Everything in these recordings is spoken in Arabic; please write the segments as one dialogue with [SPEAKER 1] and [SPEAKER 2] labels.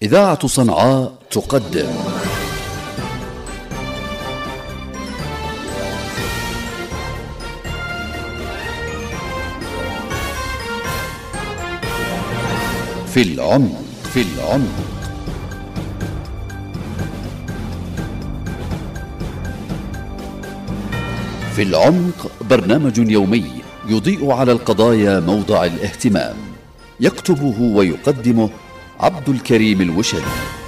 [SPEAKER 1] إذاعة صنعاء تقدم في العمق. في العمق برنامج يومي يضيء على القضايا موضع الاهتمام، يكتبه ويقدمه عبد الكريم الوشري.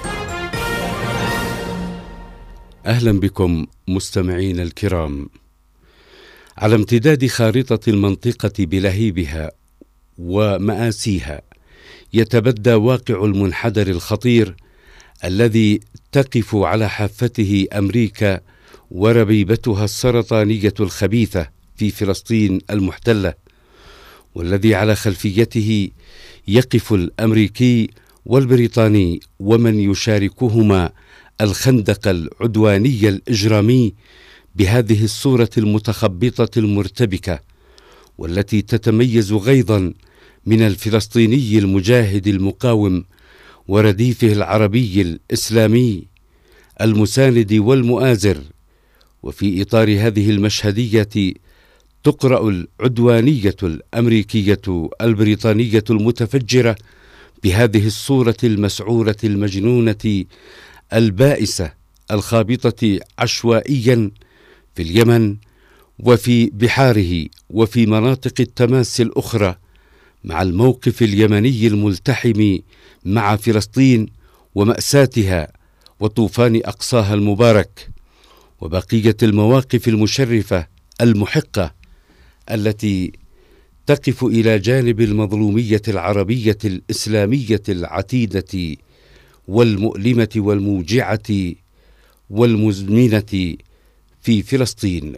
[SPEAKER 2] أهلا بكم مستمعين الكرام. على امتداد خارطة المنطقة بلهيبها ومآسيها يتبدى واقع المنحدر الخطير الذي تقف على حافته أمريكا وربيبتها السرطانية الخبيثة في فلسطين المحتلة، والذي على خلفيته يقف الأمريكي والبريطاني ومن يشاركهما الخندق العدواني الإجرامي بهذه الصورة المتخبطة المرتبكة، والتي تتميز غيظا من الفلسطيني المجاهد المقاوم ورديفه العربي الإسلامي المساند والمؤازر. وفي إطار هذه المشهدية تقرأ العدوانية الأمريكية البريطانية المتفجرة بهذه الصورة المسعورة المجنونة البائسة الخابطة عشوائيا في اليمن وفي بحاره وفي مناطق التماس الأخرى، مع الموقف اليمني الملتحم مع فلسطين ومأساتها وطوفان أقصاها المبارك، وبقية المواقف المشرفة المحقة التي تقف إلى جانب المظلومية العربية الإسلامية العتيدة والمؤلمة والموجعة والمزمنة في فلسطين.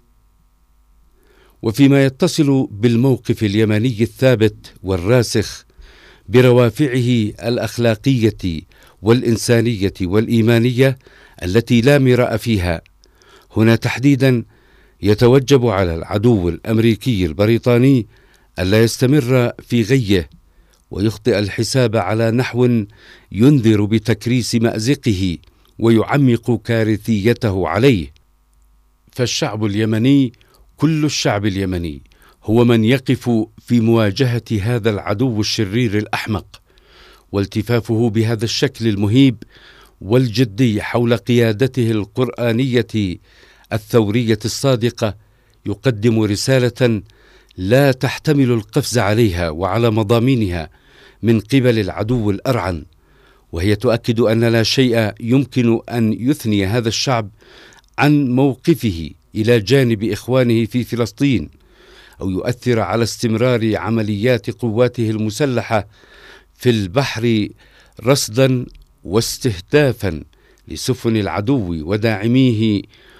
[SPEAKER 2] وفيما يتصل بالموقف اليمني الثابت والراسخ بروافعه الأخلاقية والإنسانية والإيمانية التي لا مراء فيها، هنا تحديدا يتوجب على العدو الأمريكي البريطاني ألا يستمر في غيه ويخطئ الحساب على نحو ينذر بتكريس مأزقه ويعمق كارثيته عليه. فالشعب اليمني، كل الشعب اليمني، هو من يقف في مواجهة هذا العدو الشرير الأحمق، والتفافه بهذا الشكل المهيب والجدي حول قيادته القرآنية الثورية الصادقة يقدم رسالة لا تحتمل القفز عليها وعلى مضامينها من قبل العدو الأرعن، وهي تؤكد أن لا شيء يمكن أن يثني هذا الشعب عن موقفه إلى جانب إخوانه في فلسطين، أو يؤثر على استمرار عمليات قواته المسلحة في البحر رصدا واستهدافا لسفن العدو وداعميه،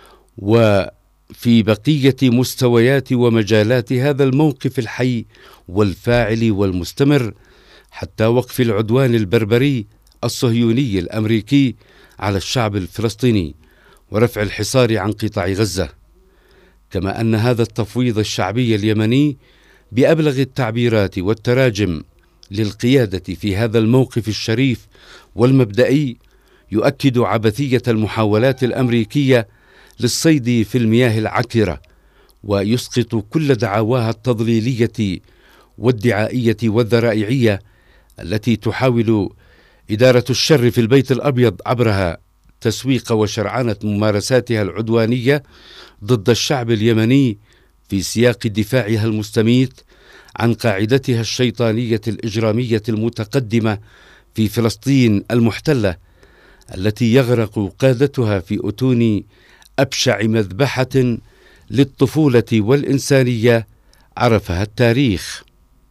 [SPEAKER 2] وفي بقية مستويات ومجالات هذا الموقف الحي والفاعل والمستمر، حتى وقف العدوان البربري الصهيوني الأمريكي على الشعب الفلسطيني ورفع الحصار عن قطاع غزة. كما أن هذا التفويض الشعبي اليمني بأبلغ التعبيرات والتراجم للقيادة في هذا الموقف الشريف والمبدئي يؤكد عبثية المحاولات الأمريكية للصيد في المياه العكرة، ويسقط كل دعواها التضليلية والدعائية والذرائعية التي تحاول إدارة الشر في البيت الأبيض عبرها تسويق وشرعنة ممارساتها العدوانية ضد الشعب اليمني في سياق دفاعها المستميت عن قاعدتها الشيطانية الإجرامية المتقدمة في فلسطين المحتلة، التي يغرق قادتها في أتون أبشع مذبحة للطفولة والإنسانية عرفها التاريخ.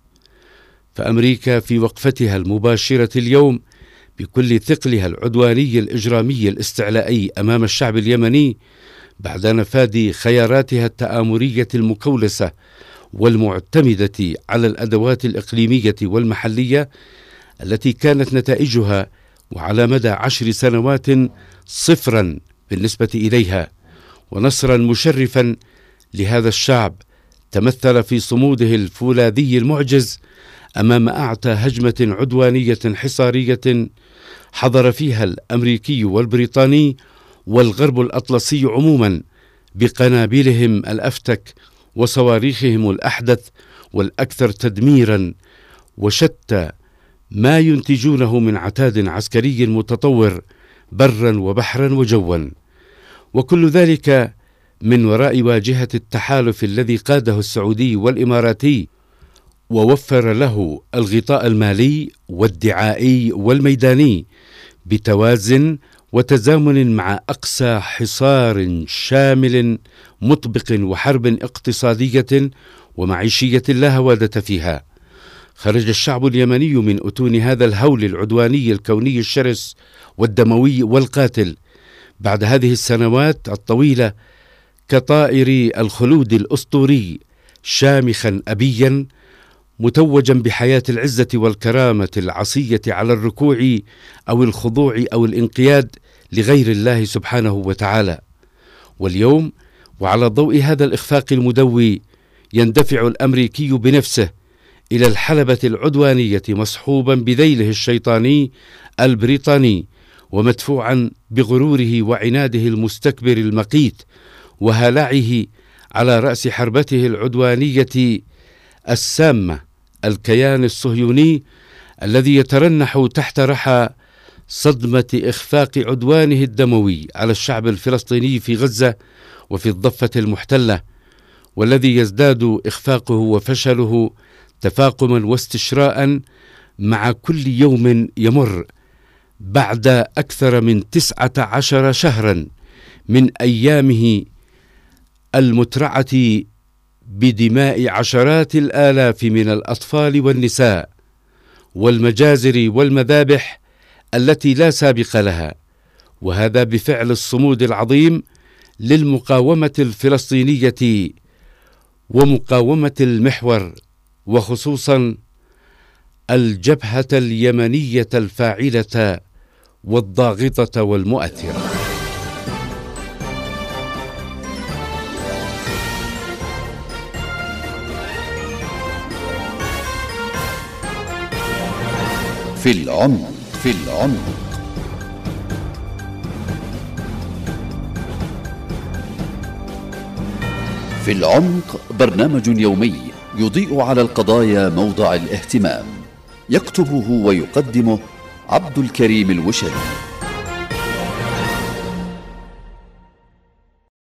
[SPEAKER 2] فأمريكا في وقفتها المباشرة اليوم بكل ثقلها العدواني الإجرامي الاستعلائي أمام الشعب اليمني، بعد نفاذ خياراتها التآمرية المكولسة والمعتمدة على الأدوات الإقليمية والمحلية التي كانت نتائجها وعلى مدى 10 سنوات صفرا بالنسبة إليها، ونصرا مشرفا لهذا الشعب تمثل في صموده الفولاذي المعجز أمام أعتى هجمة عدوانية حصارية حضر فيها الأمريكي والبريطاني والغرب الأطلسي عموما بقنابلهم الأفتك وصواريخهم الأحدث والأكثر تدميرا، وشتى ما ينتجونه من عتاد عسكري متطور برا وبحرا وجوا، وكل ذلك من وراء واجهة التحالف الذي قاده السعودي والإماراتي، ووفر له الغطاء المالي والدعائي والميداني بتوازن وتزامن مع أقسى حصار شامل مطبق وحرب اقتصادية ومعيشية لا هوادة فيها. خرج الشعب اليمني من أتون هذا الهول العدواني الكوني الشرس والدموي والقاتل بعد هذه السنوات الطويلة كطائر الخلود الأسطوري، شامخا أبيا متوجا بحياة العزة والكرامة العصية على الركوع أو الخضوع أو الانقياد لغير الله سبحانه وتعالى. واليوم وعلى ضوء هذا الإخفاق المدوي يندفع الأمريكي بنفسه إلى الحلبة العدوانية مصحوبا بذيله الشيطاني البريطاني، ومدفوعا بغروره وعناده المستكبر المقيت وهلعه على رأس حربته العدوانية السامة الكيان الصهيوني الذي يترنح تحت رحى صدمة إخفاق عدوانه الدموي على الشعب الفلسطيني في غزة وفي الضفة المحتلة، والذي يزداد إخفاقه وفشله تفاقما واستشراء مع كل يوم يمر بعد أكثر من 19 شهرا من أيامه المترعة بدماء عشرات الآلاف من الأطفال والنساء والمجازر والمذابح التي لا سابق لها، وهذا بفعل الصمود العظيم للمقاومة الفلسطينية ومقاومة المحور، وخصوصا الجبهة اليمنية الفاعلة والضاغطة والمؤثرة.
[SPEAKER 1] في العمق. في العمق برنامج يومي يضيء على القضايا موضع الاهتمام، يكتبه ويقدمه عبد الكريم الوشلي.